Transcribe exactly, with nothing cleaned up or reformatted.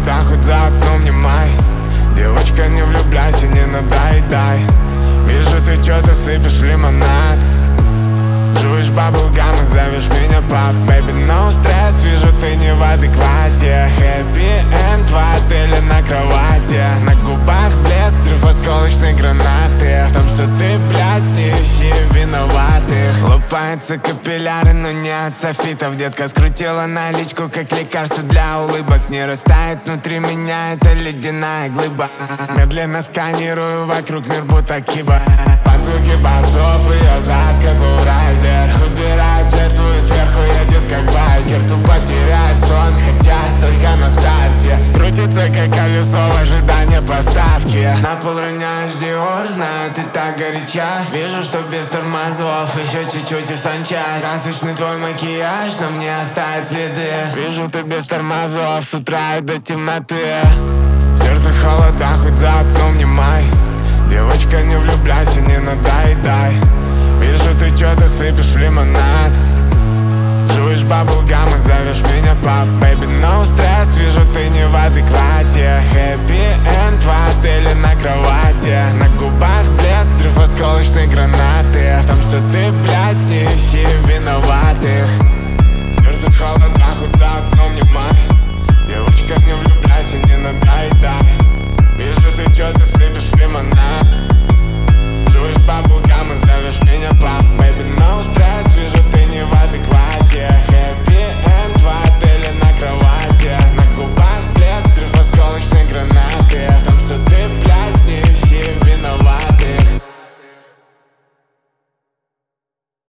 холода, хоть за окном не май. Девочка, не влюбляйся, не надоедай. Вижу, ты чё-то сыпешь в лимонад. Жуешь баблгам и зовешь меня пап. Baby, no стресс, вижу, ты не в адеквате. Happy end в отеле на кровати. На губах блеск, взрыв осколочной гранаты. В том, что ты, блядь, не ищи виноватых. Лопаются капилляры, но не от софитов. Детка скрутила наличку, как лекарство для улыбок. Не растает внутри меня эта ледяная глыба. Медленно сканирую вокруг мир, будто киба. Под звуки басов ее зад, как бурайдер. Убирает жертву и сверху едет как байкер. Тупо теряет сон, хотя только на старте. Крутится как колесо в ожидании поставки. На пол роняешь Диор, знаю, ты так горяча. Вижу, что без тормозов, еще чуть-чуть и санчасть. Красочный твой макияж на мне оставит следы. Вижу, ты без тормозов с утра и до темноты. В сердце холода, хоть за окном не май. Девочка, не влюбляйся, не надоедай. Вижу, ты чё-то сыпешь в лимонад. Жуешь баблгам и зовешь меня пап. Baby, no стресс, вижу, ты не в адеквате.